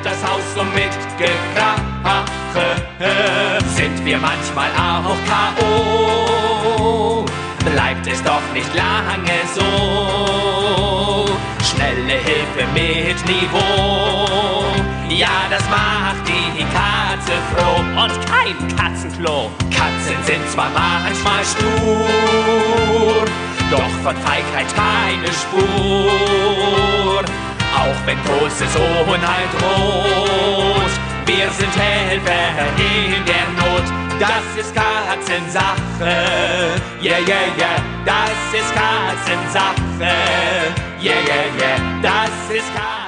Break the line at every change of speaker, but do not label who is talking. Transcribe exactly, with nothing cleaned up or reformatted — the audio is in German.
das Haus so mit Gekrache. Sind wir manchmal auch K O, bleibt es doch nicht lange so. Schnelle Hilfe mit Niveau, ja, das macht die Katze froh. Und kein Katzenklo. Katzen sind zwar manchmal stur, doch von Feigheit keine Spur. Auch wenn großes Unheil droht, wir sind Helfer in der Not. Das ist Katzensache, yeah, yeah, yeah. Das ist Katzensache, yeah, yeah, yeah. Das ist Katzensache.